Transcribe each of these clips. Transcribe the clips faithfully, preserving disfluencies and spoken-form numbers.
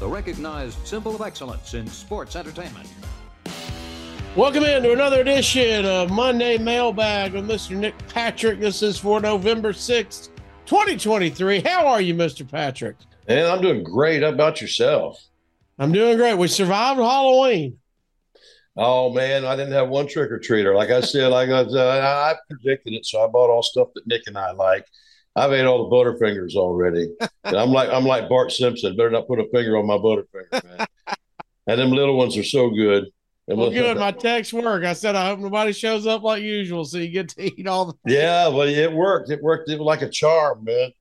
the recognized symbol of excellence in sports entertainment. Welcome into another edition of Monday Mailbag with Mister Nick Patrick. This is for November sixth, twenty twenty-three. How are you, Mister Patrick? Man, I'm doing great. How about yourself? I'm doing great. We survived Halloween. Oh, man, I didn't have one trick-or-treater. Like I said, I got, uh, I predicted it, so I bought all stuff that Nick and I like. I've ate all the Butterfingers already. And I'm like I'm like Bart Simpson. Better not put a finger on my Butterfinger, man. And them little ones are so good. And well, good. My text worked. I said, I hope nobody shows up like usual, so you get to eat all the. Yeah, well, it worked. It worked. It was like a charm, man.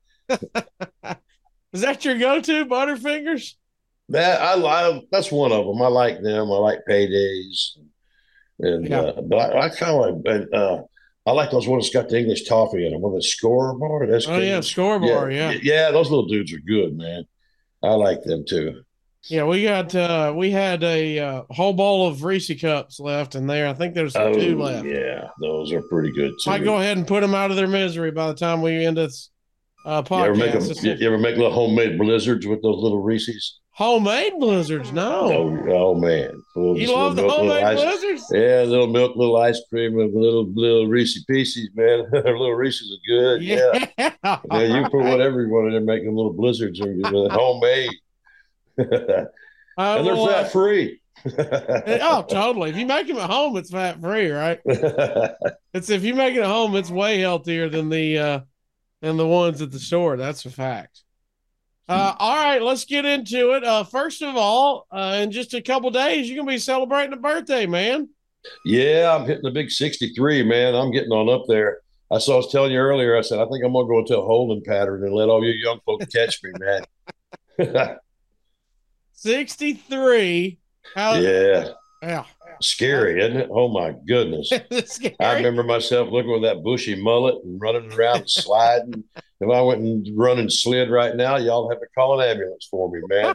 Is that your go-to, Butterfingers? That I like. That's one of them. I like them. I like Paydays, and yeah. uh, but I, I kind of like. Uh, I like those ones that's got the English toffee in them. What the scoreboard? That's oh yeah, scoreboard. Yeah, yeah, yeah. Those little dudes are good, man. I like them too. Yeah, we got uh, we had a uh, whole bowl of Reese cups left in there. I think there's oh, two left. Yeah, those are pretty good too. Might go ahead and put them out of their misery by the time we end this uh, podcast. You ever make, them, you ever make little homemade blizzards with those little Reese's? Homemade blizzards? No. Oh, oh man. Little, you love the milk, homemade ice, blizzards? Yeah, little milk, little ice cream, and little little Reese Pieces, man. Little Reese's are good. Yeah. Yeah, yeah you put whatever you want in there, make them little blizzards or homemade. uh, and they're well, fat free. Oh, totally. If you make them at home, it's fat free, right? It's if you make it at home, it's way healthier than the uh, than the ones at the store. That's a fact. Uh, all right, let's get into it. Uh, first of all, uh, in just a couple days, you're gonna be celebrating a birthday, man. Yeah, I'm hitting the big sixty-three, man. I'm getting on up there. I saw I was telling you earlier. I said I think I'm gonna go into a holding pattern and let all you young folks catch me, man. sixty-three. How, yeah. Yeah. Scary, isn't it? Oh my goodness. I remember myself looking with that bushy mullet and running around and sliding. If I went and run and slid right now, y'all have to call an ambulance for me, man.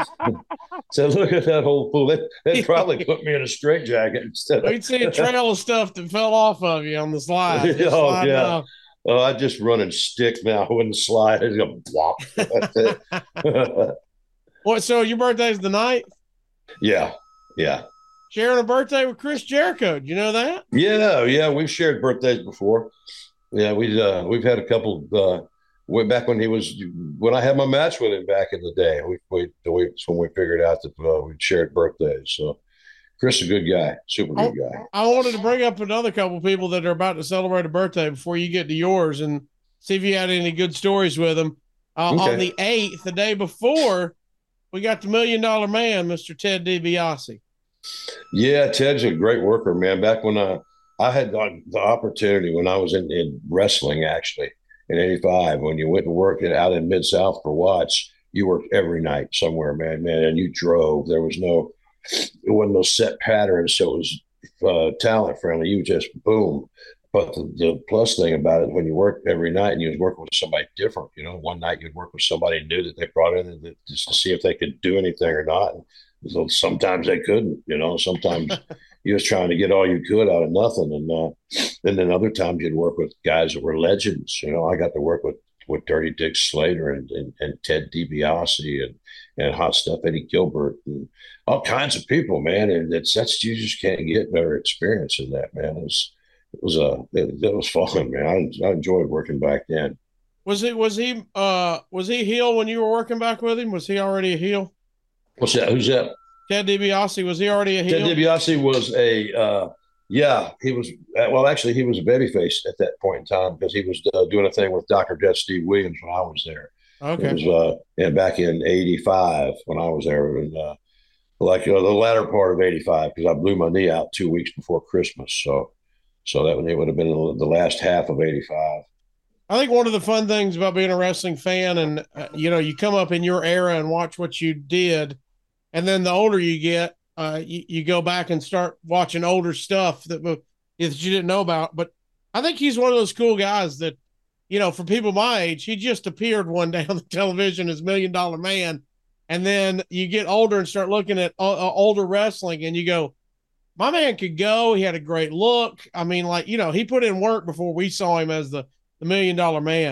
So look at that whole fool. They, they'd probably put me in a straitjacket instead of. We'd see a trail of stuff that fell off of you on the slide. Oh, slide yeah. Off. Oh, I just run and stick now. I wouldn't slide. It's going to blop. That's it. What, so your birthday's the ninth? Yeah, yeah. Sharing a birthday with Chris Jericho. Do you know that? Yeah, yeah. We've shared birthdays before. Yeah, we uh, we've had a couple. Uh, way back when he was when I had my match with him back in the day. We we, we that's when we figured out that uh, we shared birthdays. So Chris is a good guy, super good I, guy. I wanted to bring up another couple people that are about to celebrate a birthday before you get to yours, and see if you had any good stories with them. Uh, okay. On the eighth, the day before, we got the Million Dollar Man, Mister Ted DiBiase. Yeah, Ted's a great worker, man. Back when I, I had the, the opportunity when I was in, in wrestling, actually, in eighty-five, when you went to work out in Mid-South for Watts, you worked every night somewhere, man, man, and you drove. There was no, it wasn't no set pattern, so it was uh, talent friendly. You just, boom. But the, the plus thing about it, when you worked every night and you was working with somebody different, you know, one night you'd work with somebody new that they brought in and just to see if they could do anything or not. And so sometimes they couldn't, you know, sometimes you was trying to get all you could out of nothing. And, uh, and then other times you'd work with guys that were legends. You know, I got to work with, with Dirty Dick Slater and, and, and Ted DiBiase and, and Hot Stuff Eddie Gilbert and all kinds of people, man. And it's, that's, you just can't get better experience than that, man. It was, it was, uh, it, it was fun, man. I, I enjoyed working back then. Was he, was he, uh, was he heel when you were working back with him? Was he already a heel? What's that? Who's that? Ted DiBiase, was he already a heel? Ted DiBiase was a, uh, yeah, he was, well, actually, he was a babyface at that point in time because he was uh, doing a thing with Doctor Death Steve Williams when I was there. Okay. It was uh, and back in eighty-five when I was there, and uh, like uh, the latter part of eighty-five because I blew my knee out two weeks before Christmas. So, so that it would have been the last half of eighty-five. I think one of the fun things about being a wrestling fan and, uh, you know, you come up in your era and watch what you did. And then the older you get, uh, you, you go back and start watching older stuff that, that you didn't know about. But I think he's one of those cool guys that, you know, for people my age, he just appeared one day on the television as Million Dollar Man. And then you get older and start looking at uh, older wrestling and you go, my man could go. He had a great look. I mean, like, you know, he put in work before we saw him as the, the Million Dollar Man.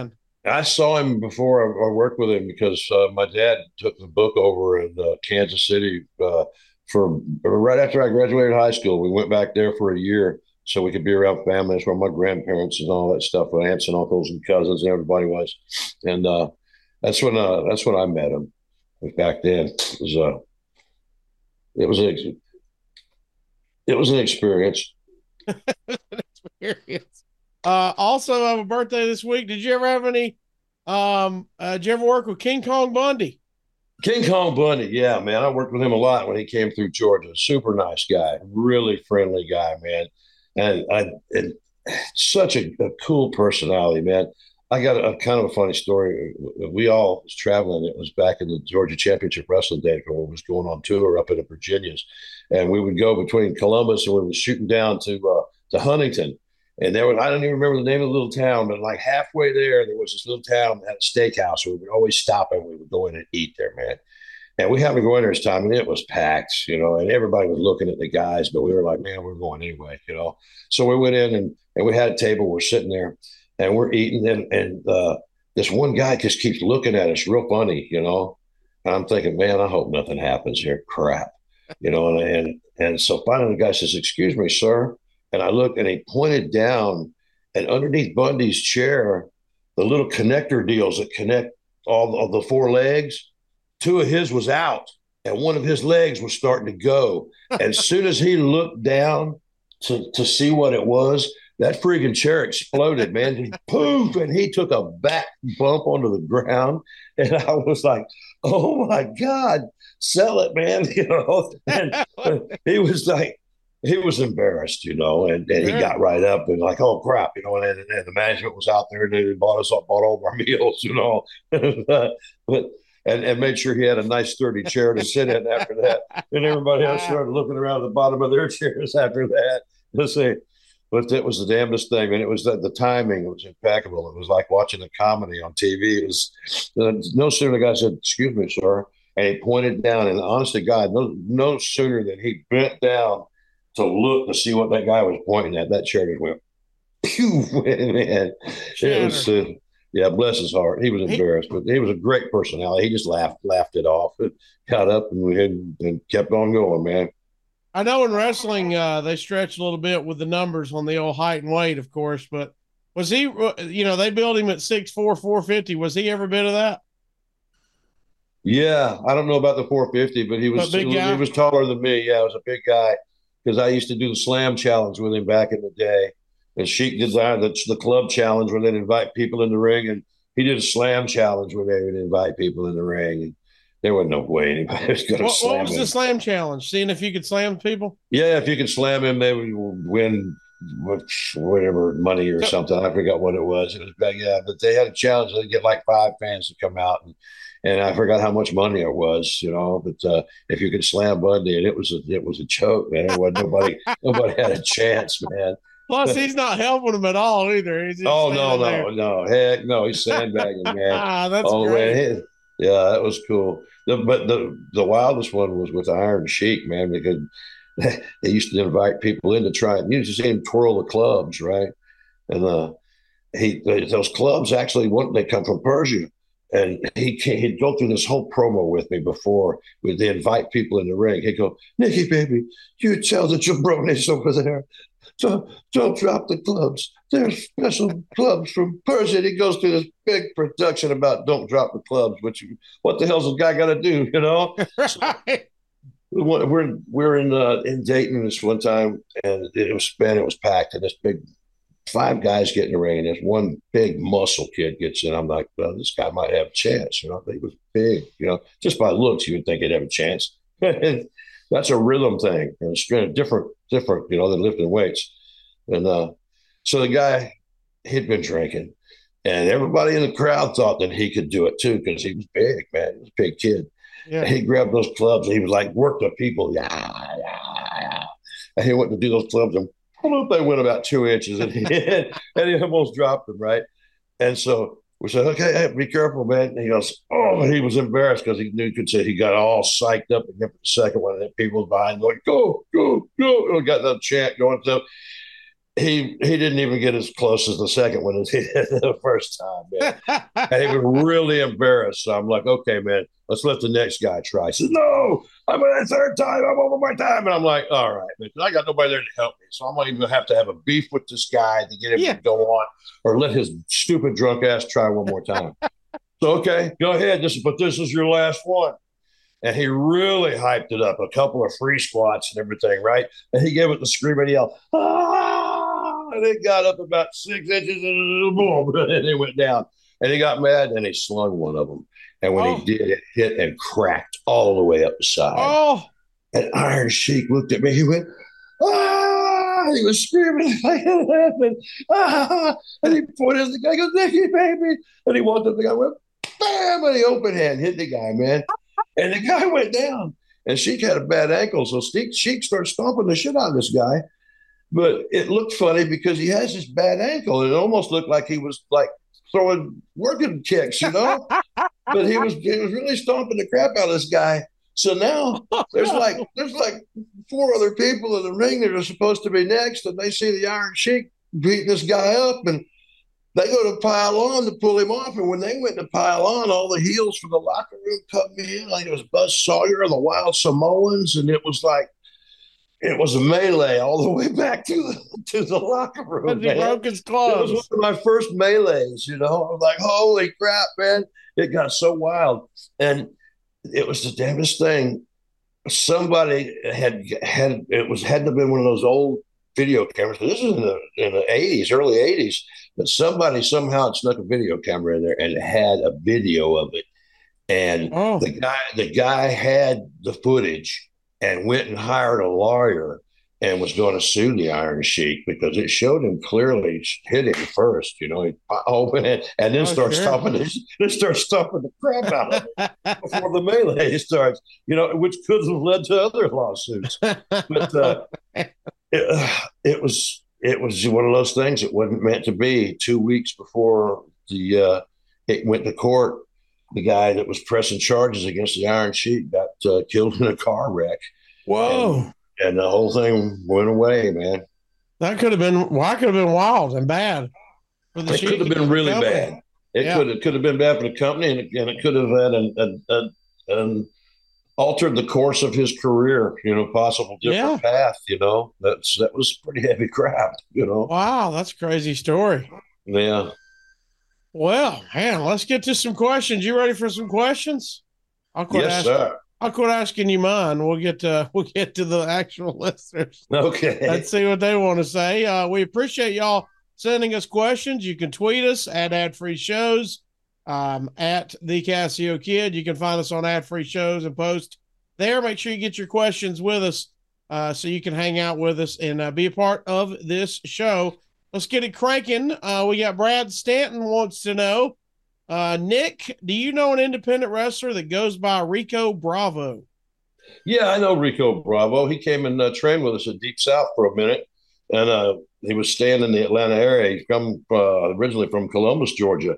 I saw him before I, I worked with him because uh, my dad took the book over in uh, Kansas City uh, for right after I graduated high school. We went back there for a year so we could be around family. That's where my grandparents and all that stuff, my aunts and uncles and cousins and everybody was. And uh, that's when uh, that's when I met him. Back then, it was a it was a it was an experience. Experience. Uh, also, I have a birthday this week. Did you ever have any? Um, uh, did you ever work with King Kong Bundy? King Kong Bundy, yeah, man. I worked with him a lot when he came through Georgia. Super nice guy, really friendly guy, man, and I and such a, a cool personality, man. I got a, a kind of a funny story. We all was traveling. It was back in the Georgia Championship Wrestling Day when it was going on tour up in the Virginias, and we would go between Columbus and we were shooting down to uh, to Huntington. And there was, I don't even remember the name of the little town, but like halfway there, there was this little town that had a steakhouse. We would always stop and we would go in and eat there, man. And we happened to go in there this time and it was packed, you know, and everybody was looking at the guys, but we were like, man, we're going anyway, you know. So we went in and, and we had a table. We're sitting there and we're eating. And, and uh, this one guy just keeps looking at us real funny, you know. And I'm thinking, man, I hope nothing happens here. Crap, you know. And, and, and so finally the guy says, excuse me, sir. And I looked and he pointed down and underneath Bundy's chair, the little connector deals that connect all of the four legs, two of his was out and one of his legs was starting to go. As soon as he looked down to, to see what it was, that freaking chair exploded, man. He poof, and he took a back bump onto the ground. And I was like, oh my God, sell it, man. You know, and he was like, he was embarrassed, you know, and, and he yeah. got right up and like, oh crap, you know, and, and, and the management was out there and they bought us up, bought all of our meals, you know, but and, and made sure he had a nice sturdy chair to sit in after that. And everybody else started looking around at the bottom of their chairs after that. Let's see. But it was the damnedest thing. And it was the, the timing was impeccable. It was like watching a comedy on T V. It was uh, no sooner the guy said, excuse me, sir. And he pointed down and honest to God, no, no sooner than he bent down to look to see what that guy was pointing at, that chair just went, pew, man. It was, uh, yeah, bless his heart. He was embarrassed, but he was a great personality. He just laughed, laughed it off, and got up and we had, and kept on going, man. I know in wrestling, uh, they stretch a little bit with the numbers on the old height and weight, of course, but was he, you know, they built him at six four, four fifty. Was he every bit of that? Yeah. I don't know about the four fifty, but he was, big guy? He was taller than me. Yeah. He was a big guy. Because I used to do the slam challenge with him back in the day. And Sheik did the, the club challenge where they'd invite people in the ring. And he did a slam challenge where they would invite people in the ring. And there wasn't no way anybody was going to slam him. What was him. The slam challenge? Seeing if you could slam people? Yeah, if you could slam him, they would win whatever money or so, something. I forgot what it was. It was big, yeah, but they had a challenge. They'd get like five fans to come out and And I forgot how much money it was, you know. But uh, if you could slam Bundy, and it was a, it was a choke, man. It wasn't nobody, nobody had a chance, man. Plus, he's not helping him at all either. He's just oh no, no, there. no, heck no, he's sandbagging, man. ah, that's oh, great. Man. Yeah, that was cool. The, but the the wildest one was with Iron Sheik, man, because they used to invite people in to try it. You used to see him twirl the clubs, right? And uh, he those clubs actually, what they come from Persia. And he he'd go through this whole promo with me before we they invite people in the ring. He'd go, Nikki, baby, you tell the jabronis over there, don't, don't drop the clubs. There's special clubs from Persia. He goes through this big production about don't drop the clubs, which what the hell's the guy got to do, you know? Right. So, we're we're in uh, in Dayton this one time, and it was man, it was packed, and this big. Five guys get in the ring, and this one big muscle kid gets in. I'm like, well, this guy might have a chance. You know, he was big. You know, just by looks, you would think he'd have a chance. That's a rhythm thing, and it's different, different. You know, than lifting weights. And uh, so the guy, he'd been drinking, and everybody in the crowd thought that he could do it too because he was big, man. He was a big kid. Yeah. And he grabbed those clubs, and he was like, work the people, yeah, yeah, yeah. And he went to do those clubs, and they went about two inches and he, and he almost dropped them, right? And so we said, okay, hey, be careful, man. And he goes, oh, and he was embarrassed because he knew he could say he got all psyched up and get the second one, and then people behind going, go, go, go. And got that chant going. So he he didn't even get as close as the second one as he did the first time, man. And he was really embarrassed. So I'm like, okay, man, let's let the next guy try. He said, no, I'm on the third time. I'm over my time. And I'm like, all right, man, I got nobody there to help me. So I'm not even going to have to have a beef with this guy to get him yeah. to go on or let his stupid drunk ass try one more time. So, okay, go ahead. This, but this is your last one. And he really hyped it up, a couple of free squats and everything, right? And he gave it the scream and yell, ah! And it got up about six inches and boom, and it went down. And he got mad and he slung one of them. And when oh. he did, it hit and cracked all the way up the side. Oh. And Iron Sheik looked at me. He went, ah! He was screaming like it happened. Ah! And he pointed at the guy, he goes, Nicky, baby. And he walked up to the guy, went, bam! And he open hand hit the guy, man. And the guy went down. And Sheik had a bad ankle. So Sheik started stomping the shit out of this guy. But it looked funny because he has this bad ankle. And it almost looked like he was like throwing working kicks, you know? But he was he was really stomping the crap out of this guy. So now there's like there's like four other people in the ring that are supposed to be next, and they see the Iron Sheik beating this guy up, and they go to pile on to pull him off. And when they went to pile on, all the heels from the locker room cut me in. Like it was Buzz Sawyer and the Wild Samoans, and it was like it was a melee all the way back to the to the locker room. He broke his clothes. It was one of my first melees, you know. I was like, holy crap, man. It got so wild. And it was the damnedest thing. Somebody had had it was had to have been one of those old video cameras. This is in the in the eighties, early eighties. But somebody somehow snuck a video camera in there and it had a video of it. And oh. the guy the guy had the footage and went and hired a lawyer and was going to sue the Iron Sheik because it showed him clearly hit him first, you know, he opened it and then oh, starts sure. stomping the, then starts stomping the crap out of it before the melee starts, you know, which could have led to other lawsuits. But uh, it, uh, it was it was one of those things that wasn't meant to be. Two weeks before the uh, it went to court, the guy that was pressing charges against the Iron Sheik got uh, killed in a car wreck. Whoa. And, And the whole thing went away, man. That could have been, well, that could have been wild and bad. For the it could have been really company. bad. It yeah. could have could have been bad for the company, and it, and it could have had an, an, an, an altered the course of his career. You know, possible different yeah. path. You know, that's that was pretty heavy crap. You know. Wow, that's a crazy story. Yeah. Well, man, let's get to some questions. You ready for some questions? I'll quit yes, asking. sir. I'll quit asking you mine. We'll get to we'll get to the actual listeners. Okay. Let's see what they want to say. Uh, we appreciate y'all sending us questions. You can tweet us at Ad Free Shows, um, at the Casio Kid. You can find us on Ad Free Shows and post there. Make sure you get your questions with us, uh, so you can hang out with us and uh, be a part of this show. Let's get it cranking. Uh, we got Brad Stanton wants to know. Uh, Nick, do you know an independent wrestler that goes by Rico Bravo? Yeah, I know Rico Bravo. He came and uh, trained with us at Deep South for a minute, and uh, he was staying in the Atlanta area. He's come uh, originally from Columbus, Georgia,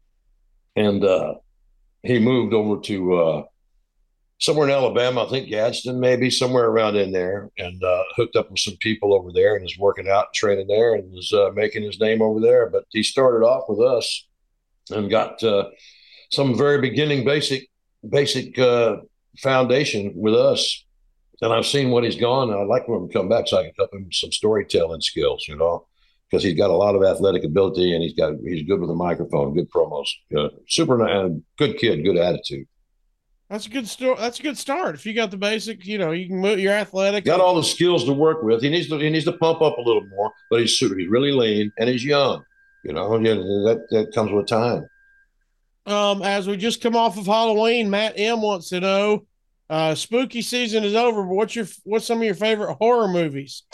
and uh, he moved over to uh, somewhere in Alabama, I think Gadsden, maybe somewhere around in there, and uh, hooked up with some people over there and is working out and training there and was uh, making his name over there. But he started off with us and got uh, some very beginning basic basic uh, foundation with us. And I've seen what he's gone, and I'd like for him to come back so I can help him with some storytelling skills, you know, because he's got a lot of athletic ability and he's got he's good with a microphone, good promos, uh, super uh, good kid, good attitude. That's a good story. That's a good start. If you got the basic, you know, you can move. You're athletic. Got all the skills to work with. He needs to he needs to pump up a little more, but he's super. He's really lean and he's young. You know, yeah, that, that comes with time. Um, as we just come off of Halloween, Matt M wants to know, uh, spooky season is over, but what's your what's some of your favorite horror movies?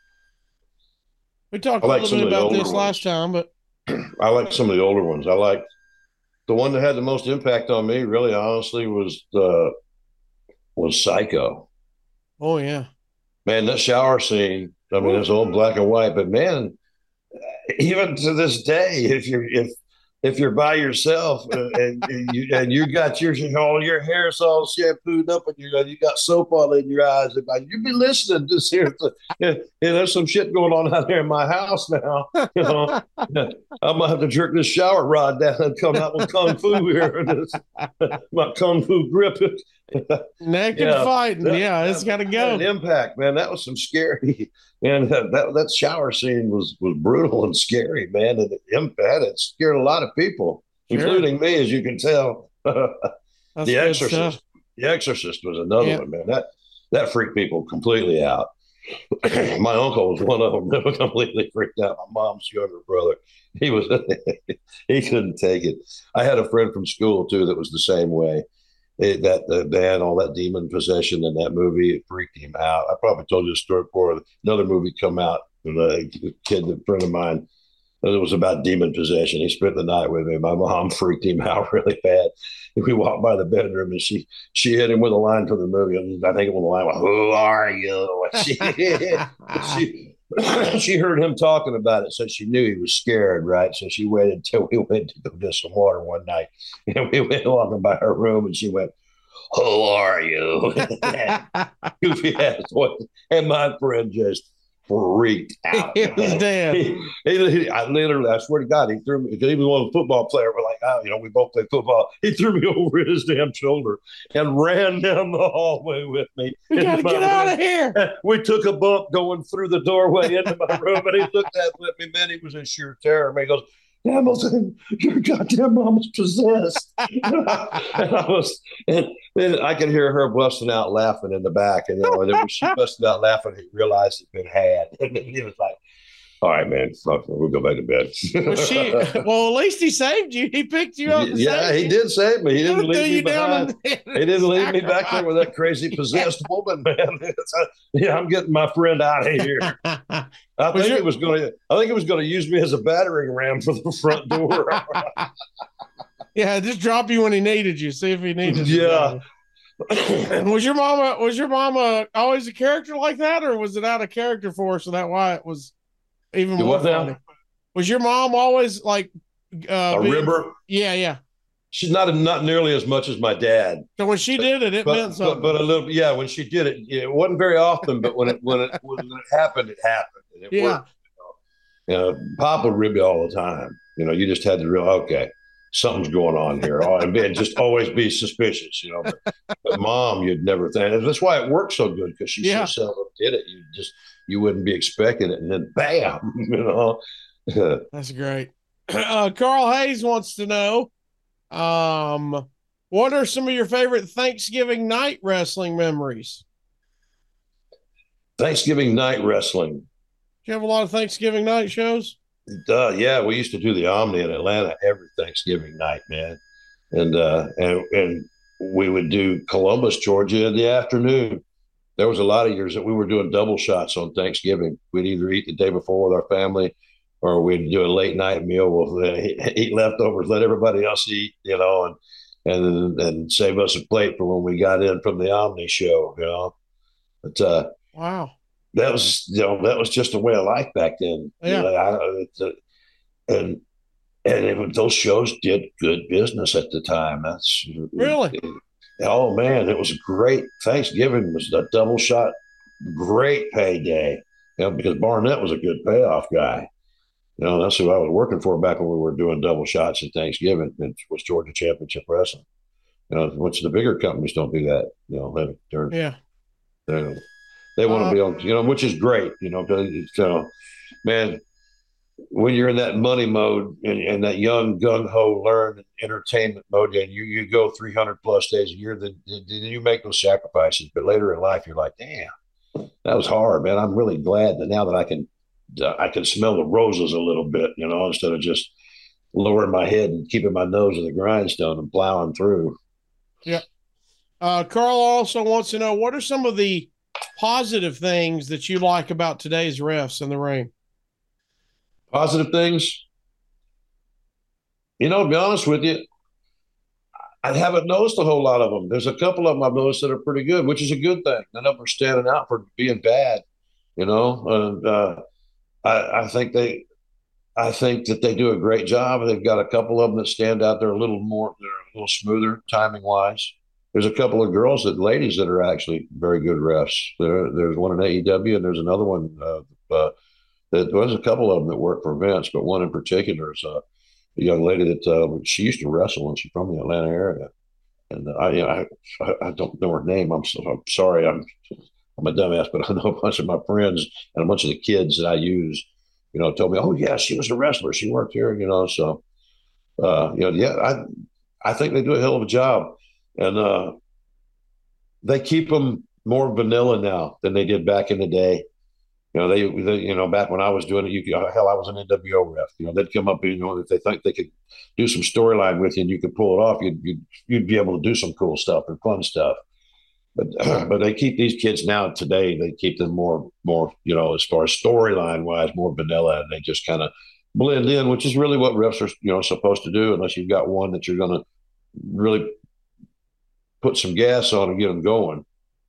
We talked like a little bit about this ones. last time, but I like some of the older ones. I like the one that had the most impact on me, really, honestly, was the was Psycho. Oh yeah, man, that shower scene. I mean, it's all black and white, but man, even to this day, if you if if you're by yourself uh, and, and you and you got your all your hair's all shampooed up and you you got soap all in your eyes, you'd be listening to here. Yeah, there's some shit going on out there in my house now. You know, I'm gonna have to jerk this shower rod down and come out with kung fu here. My kung fu grip. Naked yeah, fighting. That, yeah, it's got to go. An impact, man. That was some scary. And that, that that shower scene was was brutal and scary, man. And it, it scared a lot of people, sure. including me, as you can tell. The Exorcist. Stuff. The Exorcist was another yeah. one, man. That that freaked people completely out. My uncle was one of them that was completely freaked out. My mom's younger brother, he was he couldn't take it. I had a friend from school too that was the same way. It, that the man, all that demon possession in that movie, it freaked him out. I probably told you a story before. Another movie come out, and a kid, a friend of mine, it was about demon possession. He spent the night with me. My mom freaked him out really bad. We walked by the bedroom, and she she hit him with a line from the movie. I think it was the line, "Who are you?" She she, she heard him talking about it, so she knew he was scared, right? So she waited until we went to go get some water one night, and we went walking by her room, and she went, "Who are you?" Goofy ass voice, and my friend just freaked out. It was dead. He, he, he, I literally, I swear to God, he threw me, because he was one of the football player. We're like, oh, you know, we both play football. He threw me over his damn shoulder and ran down the hallway with me. We got to get out of here. We took a bump going through the doorway into my room, and he looked at me, man, he was in sheer terror. He goes, "Hamilton, your goddamn mom is possessed." And I was, and then I could hear her busting out laughing in the back, and, you know, and then when she busted out laughing, he realized it'd been had, and then he was like, "All right, man, fuck, we'll go back to bed." Was she, well, at least he saved you. He picked you up. Yeah, he you. did save me. He didn't leave me behind. In, he didn't leave me back there with that crazy possessed woman, man. Yeah, I'm getting my friend out of here. I think it was going to. I think it was going to use me as a battering ram for the front door. Yeah, just drop you when he needed you. See if he needed you. Yeah. was your mama? Was your mama always a character like that, or was it out of character for her? So that why it was even more funny. Was your mom always like uh, a being, ribber? Yeah, yeah. She's not not nearly as much as my dad. So when she did it, it but, meant something. But, but a little, yeah. When she did it, it wasn't very often. But when it when it when it happened, it happened. And it yeah. worked. You know, Pop would rib you all the time. You know, you just had to realize, okay, something's going on here, and, and just always be suspicious. You know, but, but Mom, you'd never think. And that's why it worked so good, because she yeah. so seldom did it. You just you wouldn't be expecting it, and then bam, you know. That's great. Uh, Carl Hayes wants to know, um, what are some of your favorite Thanksgiving night wrestling memories? Thanksgiving night wrestling. Do you have a lot of Thanksgiving night shows? Uh, yeah, we used to do the Omni in Atlanta every Thanksgiving night, man, and uh, and and we would do Columbus, Georgia, in the afternoon. There was a lot of years that we were doing double shots on Thanksgiving. We'd either eat the day before with our family, or we'd do a late night meal. We'll eat leftovers, let everybody else eat, you know, and and and save us a plate for when we got in from the Omni show, you know. But uh, wow. That was, you know, that was just a way of life back then. Yeah. You know, I, it's a, and and it, those shows did good business at the time. That's really. It, oh man, it was a great. Thanksgiving was a double shot, great payday. You know, because Barnett was a good payoff guy. You know, that's who I was working for back when we were doing double shots at Thanksgiving. It was Georgia Championship Wrestling. You know, which the bigger companies don't do that. You know, they're yeah. They're, They want to uh, be on, you know, which is great, you know, because, you know, man, when you're in that money mode and, and that young gung-ho learn entertainment mode, and you, you go three hundred plus days a year, then, then you make those sacrifices. But later in life, you're like, damn, that was hard, man. I'm really glad that now that I can, uh, I can smell the roses a little bit, you know, instead of just lowering my head and keeping my nose in the grindstone and plowing through. Yeah. Uh, Carl also wants to know, what are some of the positive things that you like about today's refs in the ring? Positive things? You know, to be honest with you, I haven't noticed a whole lot of them. There's a couple of them I've noticed that are pretty good, which is a good thing. None of them are standing out for being bad, you know. And uh, I, I think they I think that they do a great job. They've got a couple of them that stand out there a little more, they're a little smoother timing wise. There's a couple of girls that ladies that are actually very good refs. There, there's one in A E W, and there's another one. Uh, uh, that, there's a couple of them that work for Vince, but one in particular is uh, a young lady that uh, she used to wrestle, and she's from the Atlanta area. And I, you know, I, I don't know her name. I'm, so, I'm sorry. I'm, I'm a dumbass, but I know a bunch of my friends and a bunch of the kids that I use, you know, told me, "Oh yeah, she was a wrestler. She worked here." You know, so uh, you know, yeah, I, I think they do a hell of a job, and uh, they keep them more vanilla now than they did back in the day. You know, they, they, you know, back when I was doing it, you could, hell, I was an N W O ref. You know, they'd come up, you know, if they think they could do some storyline with you and you could pull it off, you'd, you'd, you'd be able to do some cool stuff and fun stuff. But, but they keep these kids now today, they keep them more, more, you know, as far as storyline wise, more vanilla, and they just kind of blend in, which is really what refs are, you know, supposed to do, unless you've got one that you're going to really put some gas on and get them going.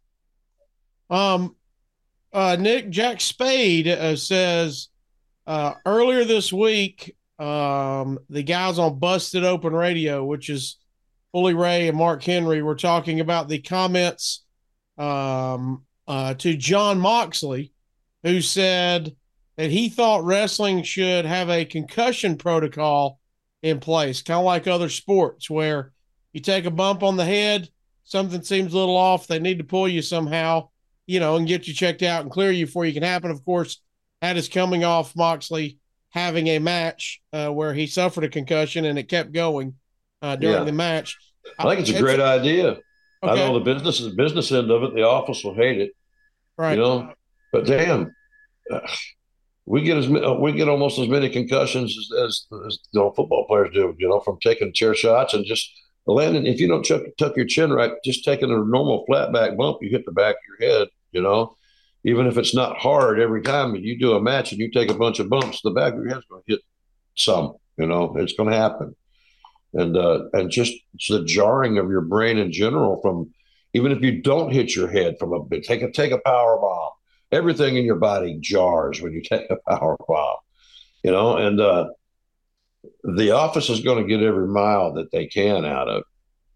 Um, Uh, Nick Jack Spade uh, says uh, earlier this week, um, the guys on Busted Open Radio, which is Bully Ray and Mark Henry, were talking about the comments um, uh, to John Moxley, who said that he thought wrestling should have a concussion protocol in place, kind of like other sports, where you take a bump on the head, something seems a little off, they need to pull you somehow, you know, and get you checked out and clear you before you can happen. Of course, that is coming off Moxley having a match uh, where he suffered a concussion and it kept going uh, during Yeah. the match. I think it's a great idea. Okay. I know the business the business end of it. The office will hate it, Right. you know. But damn, uh, we get as we get almost as many concussions as, as, as you know, football players do. You know, from taking chair shots and just landing. If you don't tuck, tuck your chin right, just taking a normal flat back bump, you hit the back of your head. You know, even if it's not hard every time you do a match and you take a bunch of bumps, the back of your head's going to hit some. You know, it's going to happen. And uh, and just the jarring of your brain in general from, even if you don't hit your head from a take a take a power bomb, everything in your body jars when you take a power bomb, you know. And uh, the office is going to get every mile that they can out of,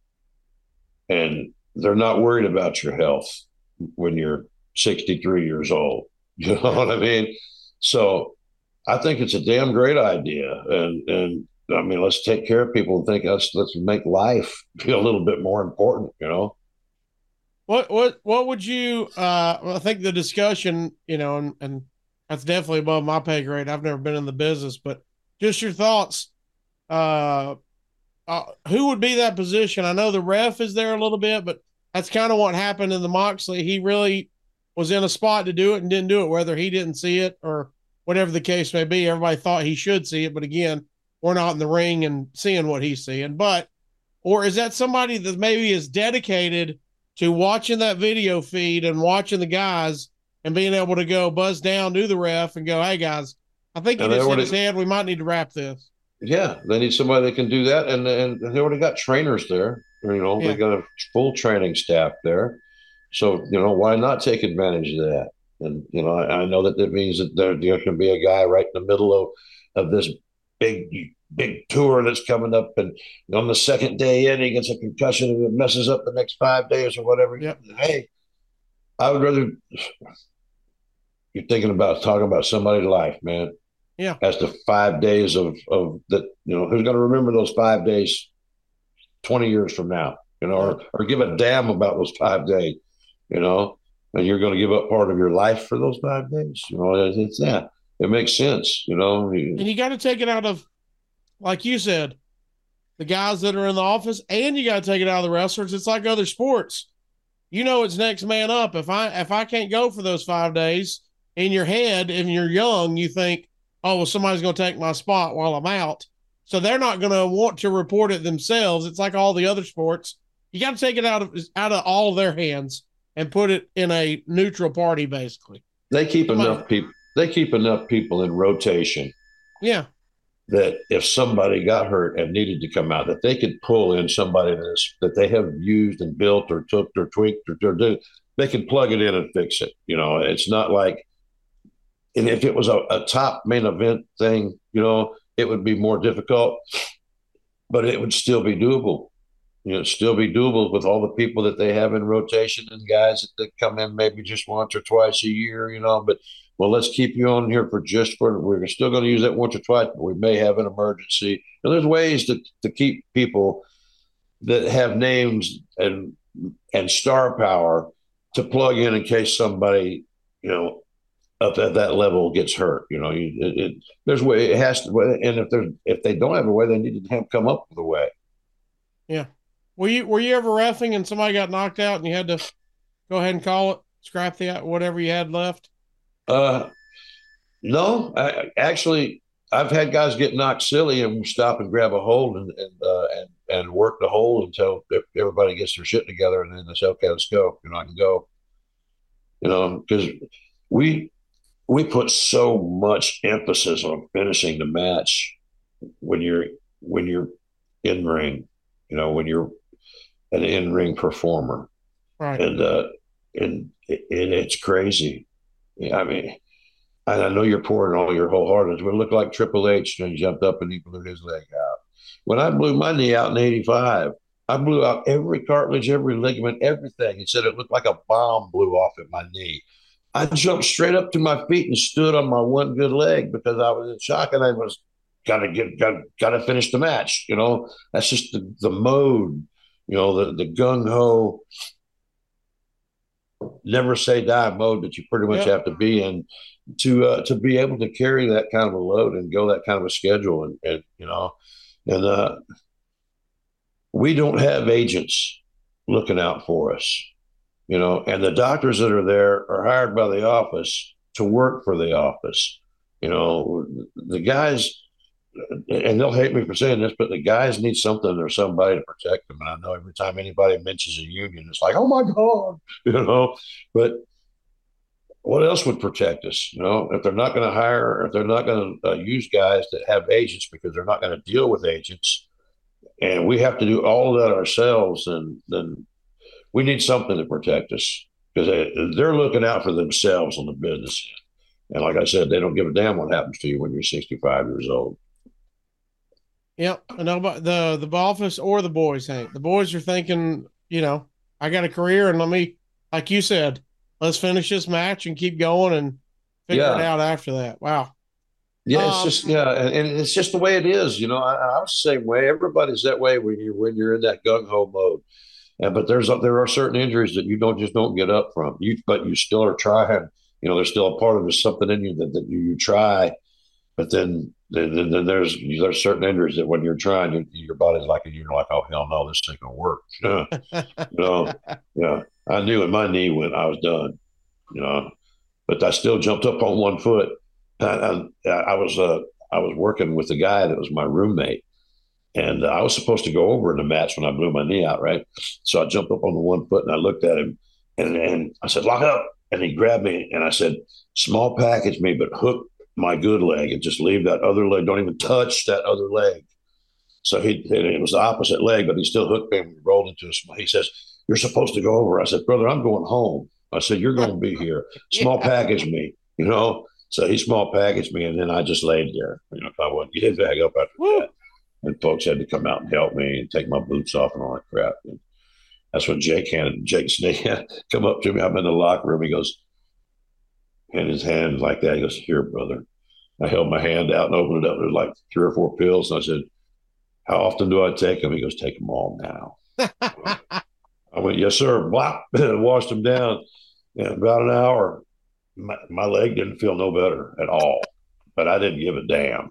and they're not worried about your health when you're sixty-three years old. You know what I mean? So I think it's a damn great idea, and and. I mean, let's take care of people and think let's let's make life feel a little bit more important, you know. What what what would you? Uh, I think the discussion, you know, and, and that's definitely above my pay grade. I've never been in the business, but just your thoughts. Uh, uh, who would be that position? I know the ref is there a little bit, but that's kind of what happened in the Moxley. He really was in a spot to do it and didn't do it, whether he didn't see it or whatever the case may be. Everybody thought he should see it, but again, we're not in the ring and seeing what he's seeing. But, or is that somebody that maybe is dedicated to watching that video feed and watching the guys and being able to go buzz down to the ref and go, "Hey guys, I think he And just hit already- his head. We might need to wrap this." Yeah, they need somebody that can do that, and and they already got trainers there. You know, Yeah. they got a full training staff there, so you know why not take advantage of that? And you know, I, I know that that means that there, there can be a guy right in the middle of of this big big tour that's coming up, and on the second day in, he gets a concussion and it messes up the next five days or whatever. Yep. Hey, I would rather. You're thinking about talking about somebody's life, man. Yeah. As to five days of of that, you know, who's going to remember those five days twenty years from now, you know, or, or give a damn about those five days, you know, and you're going to give up part of your life for those five days, you know, it's, it's yeah, it makes sense, you know. And you got to take it out of, like you said, the guys that are in the office, and you got to take it out of the wrestlers. It's like other sports. You know, it's next man up. If I if I can't go for those five days, in your head, and you're young, you think, "Oh, well, somebody's going to take my spot while I'm out." So they're not going to want to report it themselves. It's like all the other sports. You got to take it out of out of all of their hands and put it in a neutral party, basically. They keep Come on. enough people. They keep enough people in rotation Yeah. that if somebody got hurt and needed to come out, that they could pull in somebody that's, that they have used and built or took or tweaked or, or do. They can plug it in and fix it. You know, it's not like, and if it was a, a top main event thing, you know, it would be more difficult, but it would still be doable. You know, still be doable with all the people that they have in rotation and guys that, that come in maybe just once or twice a year, you know. But well, let's keep you on here for just for we're still going to use that once or twice, but we may have an emergency. And there's ways to, to keep people that have names and and star power to plug in in case somebody, you know, up at that level gets hurt. You know, you, it, it, there's way it has to, and if there's if they don't have a way, they need to have come up with a way. Yeah. Were you were you ever reffing and somebody got knocked out and you had to go ahead and call it, scrap the whatever you had left? Uh, no, I, actually, I've had guys get knocked silly and stop and grab a hold and and uh, and, and work the hold until everybody gets their shit together, and then they say, "Okay, let's go." You know, I can go. You know, because we we put so much emphasis on finishing the match when you're when you're in ring. You know, when you're an in ring performer, right? And uh, and, and it's crazy. I mean, I know you're pouring all your whole heart into it. It looked like Triple H and he jumped up and he blew his leg out. When I blew my knee out in eighty-five, I blew out every cartilage, every ligament, everything. He said it looked like a bomb blew off at my knee. I jumped straight up to my feet and stood on my one good leg because I was in shock and I was gotta get got gotta finish the match. You know, that's just the, the mode, you know, the, the gung ho, never say die mode that you pretty much yep. have to be in to uh, to be able to carry that kind of a load and go that kind of a schedule. And, and you know, and uh, we don't have agents looking out for us, you know, and the doctors that are there are hired by the office to work for the office. You know, the guys, and they'll hate me for saying this, but the guys need something or somebody to protect them. And I know every time anybody mentions a union, it's like, oh my God, you know, but what else would protect us? You know, if they're not going to hire, if they're not going to uh, use guys that have agents because they're not going to deal with agents, and we have to do all of that ourselves, then, then we need something to protect us because they, they're looking out for themselves on the business end. And like I said, they don't give a damn what happens to you when you're sixty-five years old. Yep. I know about the, the office or the boys, Hank. The boys are thinking, you know, I got a career and let me, like you said, let's finish this match and keep going and figure yeah. it out after that. Wow. Yeah, it's um, just, yeah, and, and it's just the way it is. You know, I, I was the same way. Everybody's that way when you when you're in that gung ho mode. And but there's there are certain injuries that you don't just don't get up from. You but you still are trying. You know, there's still a part of there's something in you that, that you, you try, but then then, then there's there's certain injuries that when you're trying, your, your body's like you're like, oh hell no, this ain't gonna work. you know, yeah. I knew in my knee when I was done. You know, but I still jumped up on one foot. And I, I was uh, I was working with a guy that was my roommate, and I was supposed to go over in the match when I blew my knee out, right? So I jumped up on the one foot and I looked at him, and and I said, "Lock up!" And he grabbed me, and I said, "Small package me, but hook my good leg and just leave that other leg. Don't even touch that other leg." So he and it was the opposite leg, but he still hooked me and we rolled into a small. He says, "You're supposed to go over." I said, "Brother, I'm going home." I said, "You're going to be here. Small yeah. package me, you know." So he small packaged me, and then I just laid there. You know, if I wouldn't get back up after Woo. that, and folks had to come out and help me and take my boots off and all that crap. And that's when Jake handed Jake Snake come up to me. I'm in the locker room. He goes, and his hand like that. He goes, "Here, brother." I held my hand out and opened it up. There's like three or four pills, and I said, "How often do I take them?" He goes, "Take them all now." I went, "Yes, sir." Blah, washed them down. In about an hour. My, my leg didn't feel no better at all, but I didn't give a damn.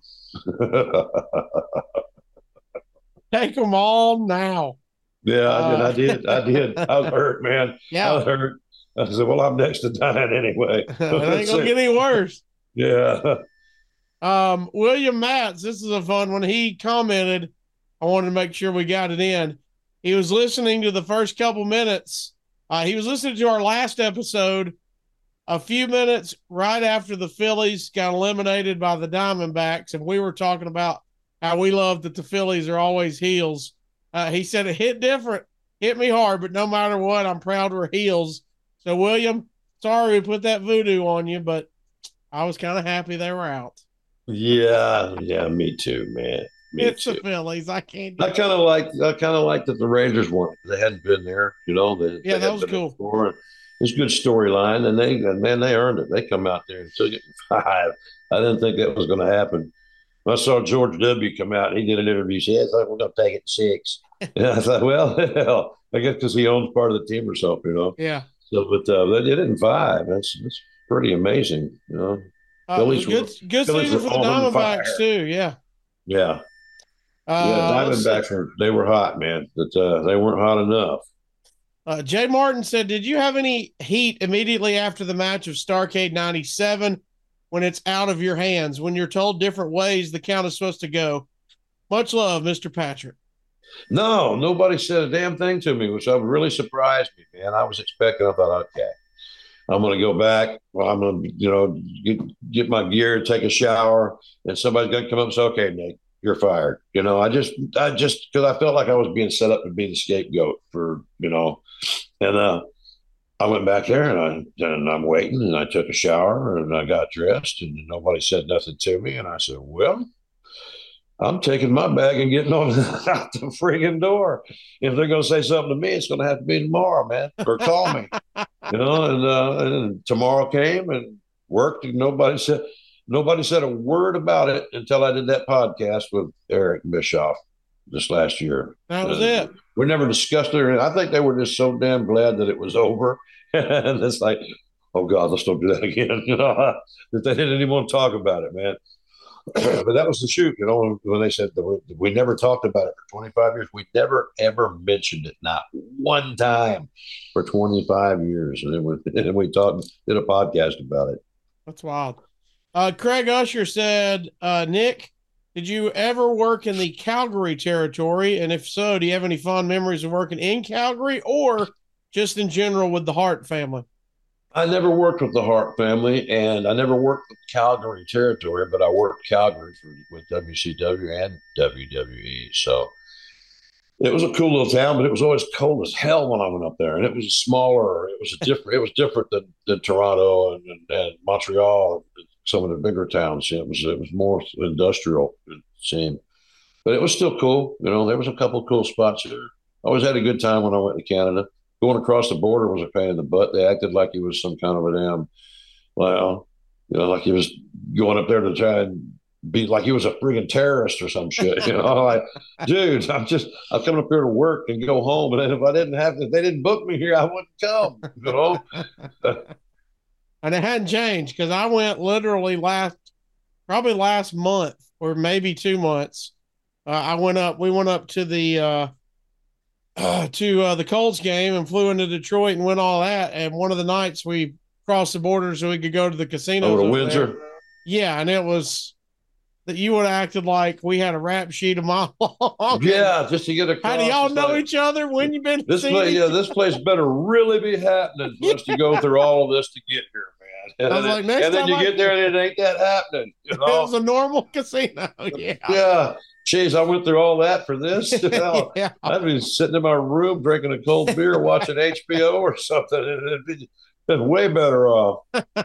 Take them all now. Yeah, uh, I did. I did. I did. I was hurt, man. Yeah. I was hurt. I said, well, I'm next to dying anyway. It ain't going to get any worse. Yeah. Um, William Matz, this is a fun one. He commented, I wanted to make sure we got it in. He was listening to the first couple minutes. Uh, he was listening to our last episode a few minutes right after the Phillies got eliminated by the Diamondbacks, and we were talking about how we love that the Phillies are always heels. Uh, he said it hit different, hit me hard, but no matter what, I'm proud we're heels. So, William, sorry we put that voodoo on you, but I was kind of happy they were out. Yeah, yeah, me too, man. Me It's the too. Phillies. I can't I do it. kind of like I kind of like that the Rangers won. They hadn't been there, you know. They Yeah, they that hadn't was been there cool. before. It's a good storyline, and they and man, they earned it. They come out there and took it in five. I didn't think that was going to happen. I saw George W. come out. And he did an interview. He said, "I thought we're going to take it in six." And I thought, well, hell, I guess because he owns part of the team or something, you know. Yeah. So, but uh, they did it in five. That's that's pretty amazing, you know. Uh, it was a Phillies good were good Phillies season were for the on Diamondbacks fire. too. Yeah. Yeah, yeah. Uh, let's see. Diamondbacks were they were hot, man. But uh, they weren't hot enough. Uh, Jay Martin said, "Did you have any heat immediately after the match of Starcade ninety-seven when it's out of your hands, when you're told different ways the count is supposed to go? Much love, Mister Patrick." No, nobody said a damn thing to me, which really surprised me, man. I was expecting. I thought, okay, I'm going to go back. Well, I'm going to, you know, get, get my gear, take a shower, and somebody's going to come up and say, "Okay, Nick, you're fired." You know, I just, I just, because I felt like I was being set up to be the scapegoat for, you know, and uh, I went back there and I, and I'm waiting, and I took a shower and I got dressed, and nobody said nothing to me, and I said, "Well, I'm taking my bag and getting on out the friggin' door. If they're going to say something to me, it's going to have to be tomorrow, man, or call me." You know, and, uh, and tomorrow came and worked, and nobody said nobody said a word about it until I did that podcast with Eric Bischoff this last year. That was And it. we never discussed it. I think they were just so damn glad that it was over. And it's like, oh God, let's don't do that again. You know, that they didn't even want to talk about it, man. But that was the shoot, you know, when they said that we, we never talked about it for twenty-five years. We never ever mentioned it, not one time for twenty-five years. And then we, and we talked, did a podcast about it. That's wild. Uh, Craig Usher said, uh, Nick, did you ever work in the Calgary territory? And if so, do you have any fond memories of working in Calgary or just in general with the Hart family? I never worked with the Hart family, and I never worked with Calgary territory, but I worked Calgary for, with W C W and W W E. So it was a cool little town, but it was always cold as hell when I went up there, and it was smaller. It was a different. It was different than, than Toronto and, and, and Montreal, some of the bigger towns. It was it was more industrial, it seemed, but it was still cool. You know, there was a couple of cool spots here. I always had a good time when I went to Canada. Going across the border was a pain in the butt. They acted like he was some kind of a damn, well, you know, like he was going up there to try and be like he was a friggin' terrorist or some shit. You know, like, dude, I'm just, I'm coming up here to work and go home. And if I didn't have, if they didn't book me here, I wouldn't come, you know? And it hadn't changed because I went literally last, probably last month or maybe two months. Uh, I went up, we went up to the, uh, uh, to uh, the Colts game and flew into Detroit and went all that. And one of the nights we crossed the border so we could go to the casino. Oh, to Windsor? There. Yeah. And it was that you would have acted like we had a rap sheet a mile long. Yeah, just to get across. How do y'all know like, each other when you've been this place? Yeah, this place better really be happening for us to go through all of this to get here, man. And, I was like, next and then time you I, get there and it ain't that happening. You know? It was a normal casino. Yeah. Yeah. Jeez, I went through all that for this. Yeah. I'd be sitting in my room drinking a cold beer, watching H B O or something. It'd be been way better off.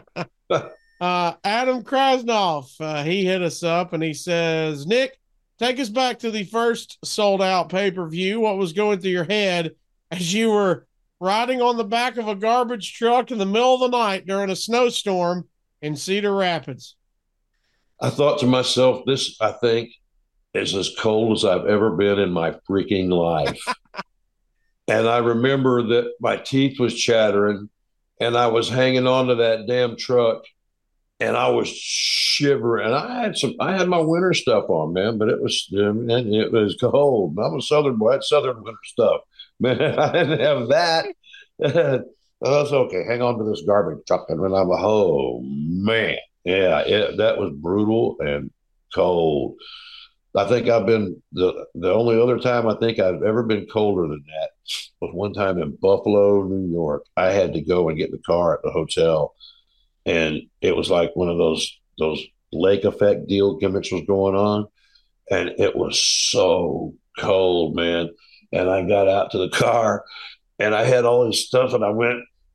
uh, Adam Krasnoff, uh, he hit us up and he says, Nick, take us back to the first sold out pay per view. What was going through your head as you were riding on the back of a garbage truck in the middle of the night during a snowstorm in Cedar Rapids? I thought to myself, this, I think, is as cold as I've ever been in my freaking life. And I remember that my teeth was chattering and I was hanging on to that damn truck and I was shivering. And I had some, I had my winter stuff on, man, but it was, and it was cold. I'm a Southern boy. I had Southern winter stuff, man. I didn't have that. That's okay. Hang on to this garbage truck. And when I'm, oh man, yeah, it, that was brutal and cold. I think I've been the the only other time I think I've ever been colder than that was one time in Buffalo, New York. I had to go and get the car at the hotel, and it was like one of those those lake effect deal gimmicks was going on, and it was so cold, man. And I got out to the car, and I had all this stuff, and I went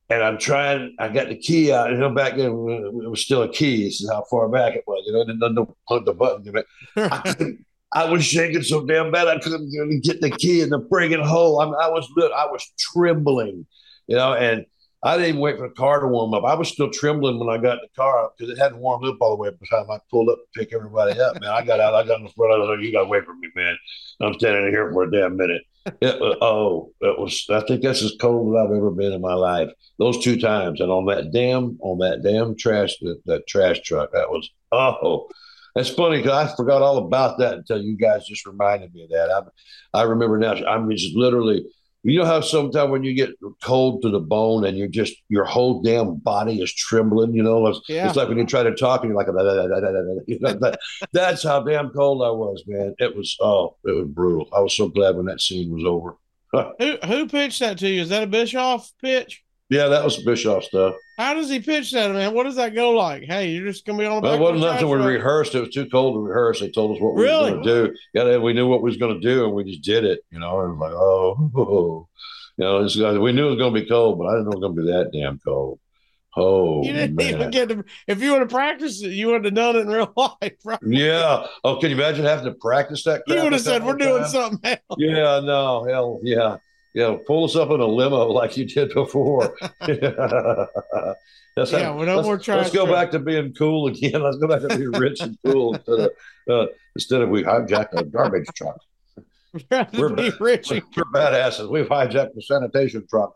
and I'm trying. I got the key out, you know, back then it was still a key. This is how far back it was. You know, didn't know plug the button. I couldn't. I was shaking so damn bad I couldn't even get the key in the friggin' hole. I, mean, I was I was trembling, you know, and I didn't even wait for the car to warm up. I was still trembling when I got the car up because it hadn't warmed up all the way by the time I pulled up to pick everybody up. Man, I got out. I got in the front. I was like, "You got to wait for me, man. I'm standing here for a damn minute." It was, oh, it was. I think that's as cold as I've ever been in my life. Those two times, and on that damn, on that damn trash, that, that trash truck. That was oh. It's funny because I forgot all about that until you guys just reminded me of that. I, I remember now. I'm just literally, you know how sometimes when you get cold to the bone and you're just, your whole damn body is trembling, you know? It's, yeah. It's like when you try to talk and you're like, da, da, da, da, da, da. You know, that, that's how damn cold I was, man. It was, oh, it was brutal. I was so glad when that scene was over. who who pitched that to you? Is that a Bischoff pitch? Yeah, that was Bischoff stuff. How does he pitch that, man? What does that go like? Hey, you're just gonna be on the well, back. It wasn't nothing we rehearsed. It was too cold to rehearse. They told us what we really? were going to do. Yeah, we knew what we was going to do, and we just did it. You know, and it was like, oh, oh. You know, it's, we knew it was going to be cold, but I didn't know it was going to be that damn cold. Oh, you didn't man. even get to. If you would have practiced it, you would have done it in real life, right? Yeah. Oh, can you imagine having to practice that? You would have said, "We're doing time? something else." Yeah. No. Hell. Yeah. Yeah. Pull us up in a limo like you did before. That's yeah. how, We're no let's, more trying. Let's go back to being cool again. Let's go back to being rich and cool instead of uh, instead of we hijacked a garbage truck. We're, be rich we're, we're badasses. We've hijacked the sanitation truck.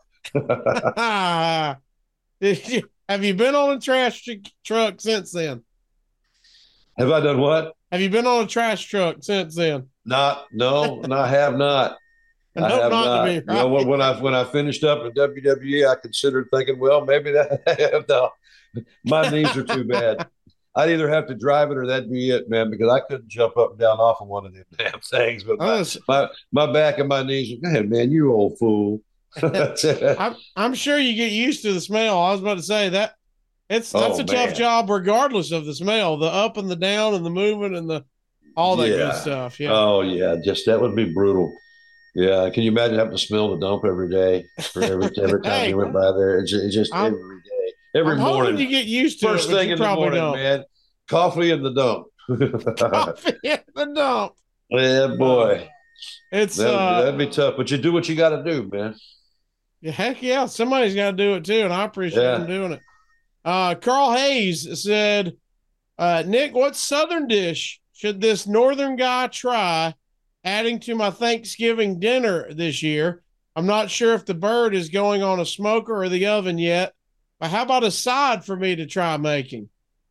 Did you, have you been on a trash truck since then? Have I done what? Have you been on a trash truck since then? Not, no, and I have not. I, I have not. not. To be, right? You know, when I when I finished up in W W E, I considered thinking, well, maybe that no, my knees are too bad. I'd either have to drive it or that'd be it, man, because I couldn't jump up and down off of one of them damn things. But my, my, my back and my knees, go ahead, man, you old fool. I'm, I'm sure you get used to the smell. I was about to say that it's that's oh, a man. tough job, regardless of the smell, the up and the down and the movement and the all that yeah. good stuff. Yeah. Oh yeah, just that would be brutal. Yeah, can you imagine having to smell the dump every day for every every time hey, you went by there? It's just, it's just every day, every I'm morning. You get used to first it, thing in the morning, don't. man. Coffee in the dump. Coffee in the dump. Yeah, boy. It's that'd, uh, that'd be tough, but you do what you got to do, man. Yeah, heck yeah, somebody's got to do it too, and I appreciate yeah. them doing it. Uh, Carl Hayes said, uh, "Nick, what Southern dish should this Northern guy try adding to my Thanksgiving dinner this year? I'm not sure if the bird is going on a smoker or the oven yet, but how about a side for me to try making?"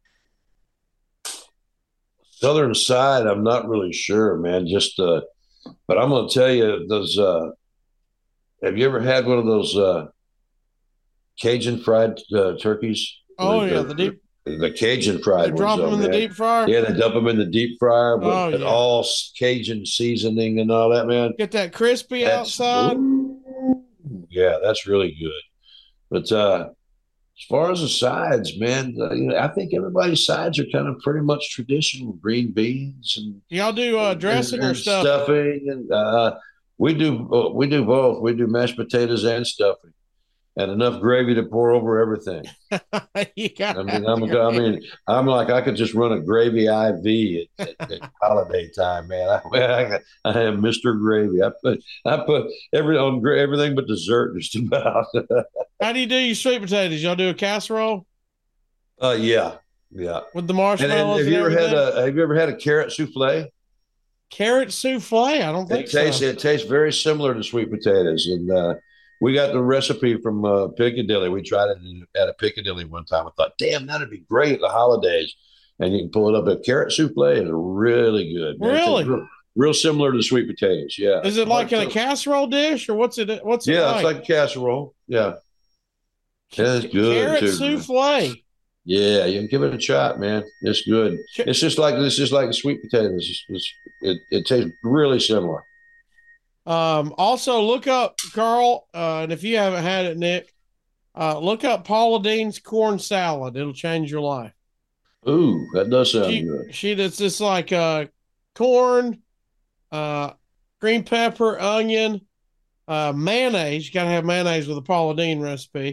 Southern side, I'm not really sure, man. Just, uh, but I'm going to tell you, those. Uh, have you ever had one of those uh, Cajun fried uh, turkeys? Oh the, yeah, the deep. The Cajun fried. They drop ones, them in man. the deep fryer. Yeah, they dump them in the deep fryer, but oh, yeah. all Cajun seasoning and all that, man. Get that crispy that's, outside. Ooh, yeah, that's really good. But uh, as far as the sides, man, uh, you know, I think everybody's sides are kind of pretty much traditional: green beans and y'all do uh, dressing and, and or stuff? Stuffing, and uh, we do uh, we do both. We do mashed potatoes and stuffing, and enough gravy to pour over everything. you got I mean, I'm a, I mean, I'm like I could just run a gravy I V at, at, at holiday time, man. I, I, I am Mister Gravy. I put I put every on everything but dessert just about. How do you do your sweet potatoes? Y'all do a casserole? Uh, yeah, yeah. With the marshmallows. And, and have you and ever had a Have you ever had a carrot souffle? Carrot souffle? I don't think it tastes, so. It tastes very similar to sweet potatoes, and uh, we got the recipe from uh, Piccadilly. We tried it at a Piccadilly one time. I thought, damn, that'd be great at the holidays. And you can pull it up. A carrot souffle is really good. Man. Really? Real, real similar to sweet potatoes. Yeah. Is it like in a casserole dish, or what's it? What's it yeah, like? it's like a casserole. Yeah. Yeah, it's good. Carrot too, souffle. Man. Yeah, you can give it a shot, man. It's good. It's just like it's just like sweet potatoes. It's, it's, it it tastes really similar. Um. Also, look up Carl, uh, and if you haven't had it, Nick, uh, look up Paula Dean's corn salad. It'll change your life. Ooh, that does sound she, good. She does just like uh, corn, uh, green pepper, onion, uh, mayonnaise. You got to have mayonnaise with a Paula Dean recipe.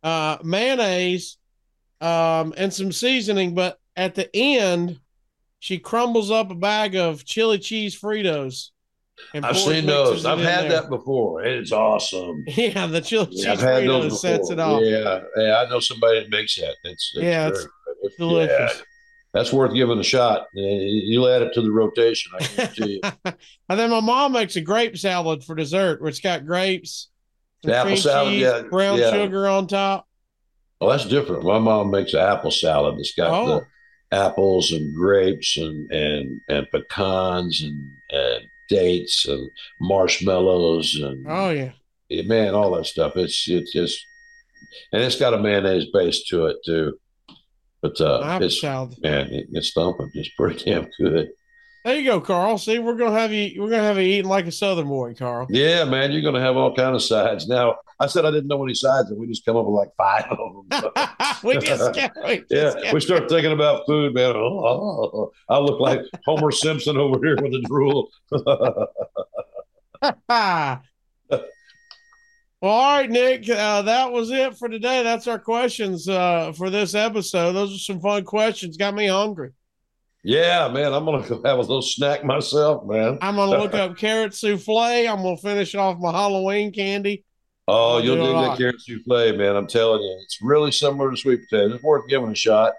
uh, mayonnaise, um, and some seasoning. But at the end, she crumbles up a bag of chili cheese Fritos. And I've seen those. I've had there. that before. It's awesome. Yeah, the chili yeah, cheese I've had Fritos those sets it off. Yeah, yeah, I know somebody that makes that. It's, it's yeah, very, it's delicious. Yeah, that's worth giving a shot. You'll add it to the rotation, I guarantee you. And then my mom makes a grape salad for dessert, where it's got grapes, some apple cream salad, cheese, yeah, brown yeah. sugar on top. Oh, that's different. My mom makes an apple salad that's got oh. the apples and grapes and and and pecans and and dates and marshmallows and oh yeah, man, all that stuff. It's it's just and it's got a mayonnaise base to it too. But uh, it's salad. man, it, it's thumping. It's pretty damn good. There you go, Carl. See, we're gonna have you. We're gonna have you eating like a Southern boy, Carl. Yeah, man, you're gonna have all kind of sides. Now, I said I didn't know any sides, and we just come up with like five of them. we just, can't, we just yeah, can't. we start thinking about food, man. Oh, oh, oh. I look like Homer Simpson over here with a drool. Well, all right, Nick, uh, that was it for today. That's our questions uh, for this episode. Those are some fun questions. Got me hungry. Yeah, man, I'm going to have a little snack myself, man. I'm going to look up carrot souffle. I'm going to finish off my Halloween candy. Oh, you'll dig that carrot souffle, man. I'm telling you. It's really similar to sweet potato. It's worth giving a shot.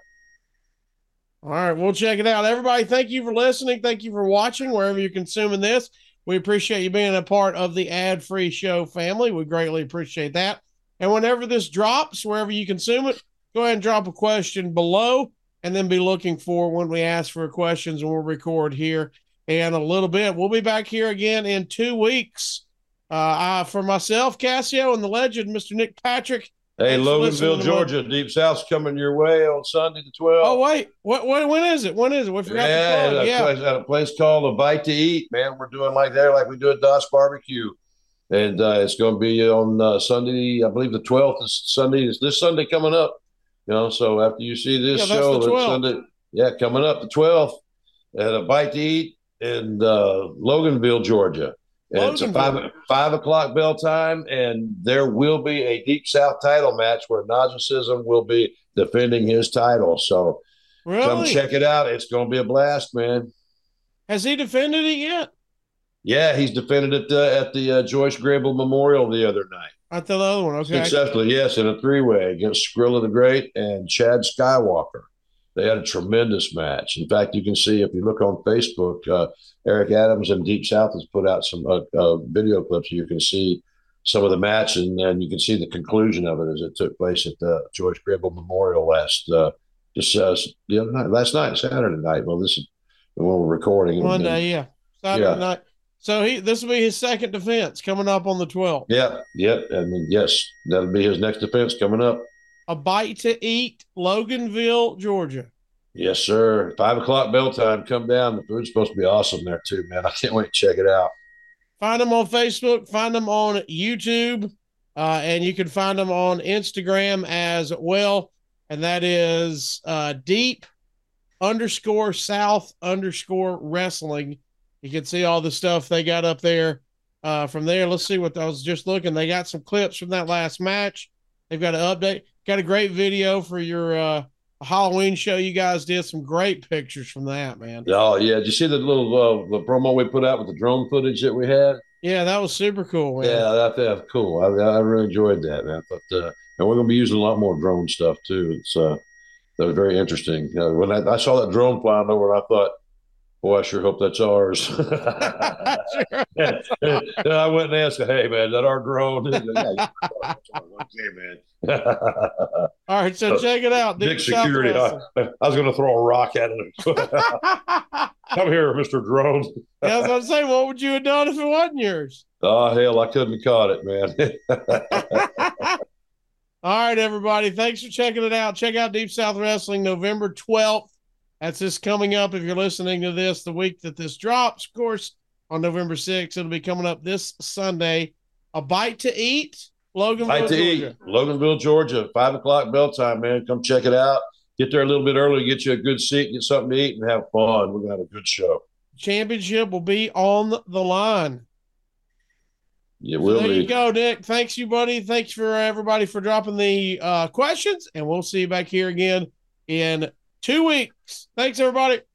All right, we'll check it out. Everybody, thank you for listening. Thank you for watching wherever you're consuming this. We appreciate you being a part of the ad-free show family. We greatly appreciate that. And whenever this drops, wherever you consume it, go ahead and drop a question below and then be looking for when we ask for questions and we'll record here in a little bit. We'll be back here again in two weeks. Uh, uh, for myself, Cassio, and the legend, Mister Nick Patrick. Hey, Loganville, Georgia, Deep South's coming your way on Sunday the twelfth. Oh, wait. What, what, when is it? When is it? We forgot yeah, to yeah. Place, at a place called A Bite to Eat, man. We're doing like there, like we do at Doss Barbecue. And uh, it's going to be on uh, Sunday, I believe the twelfth is Sunday. It's this Sunday coming up. You know, so after you see this yeah, show, that's Sunday, yeah, coming up the twelfth at A Bite to Eat in uh, Loganville, Georgia. And it's a five, five o'clock bell time, and there will be a Deep South title match where Nazicism will be defending his title. So really? Come check it out. It's going to be a blast, man. Has he defended it yet? Yeah, he's defended it uh, at the uh, Joyce Grable Memorial the other night. At the other one, okay. Successfully, yes, in a three-way against Skrilla the Great and Chad Skywalker. They had a tremendous match. In fact, you can see if you look on Facebook, uh, Eric Adams and Deep South has put out some uh, uh, video clips. So you can see some of the match, and, and you can see the conclusion of it as it took place at the George Grable Memorial last uh, just uh, the other night, last night, Saturday night. Well, this is when we're recording. Monday, yeah, Saturday yeah. night. So he this will be his second defense coming up on the twelfth. Yeah, yep, and then, yes, that'll be his next defense coming up. A Bite to Eat, Loganville, Georgia. Yes, sir. Five o'clock bell time. Come down. The food's supposed to be awesome there too, man. I can't wait to check it out. Find them on Facebook. Find them on YouTube, uh, and you can find them on Instagram as well. And that is uh, Deep underscore South underscore Wrestling. You can see all the stuff they got up there. Uh, from there, let's see what I was just looking. They got some clips from that last match. They've got an update. Got a great video for your uh, Halloween show you guys did. Some great pictures from that, man. Oh, yeah. Did you see the little uh, the promo we put out with the drone footage that we had? Yeah, that was super cool, man. Yeah, that, that was cool. I, I really enjoyed that, man. But uh, and we're going to be using a lot more drone stuff, too. It's uh, that was very interesting. Uh, when I, I saw that drone flying over, I thought, boy, I sure hope that's ours. sure. and, and, and I went and asked, hey, man, is that our drone? yeah, okay, man. All right, so check it out. Big security. I, I was going to throw a rock at it. Come here, Mister Drone. yeah, I was going to say, what would you have done if it wasn't yours? Oh, hell, I couldn't have caught it, man. All right, everybody. Thanks for checking it out. Check out Deep South Wrestling November twelfth. That's this coming up. If you're listening to this the week that this drops, of course, on November sixth, it'll be coming up this Sunday. A Bite to Eat, Loganville, Bite to Georgia. Eat, Loganville, Georgia. Five o'clock bell time, man. Come check it out. Get there a little bit early, get you a good seat, get something to eat, and have fun. We're going to have a good show. Championship will be on the line. You So will there be. you go, Nick. Thanks you, buddy. Thanks for everybody for dropping the uh, questions, and we'll see you back here again in two weeks. Thanks, everybody.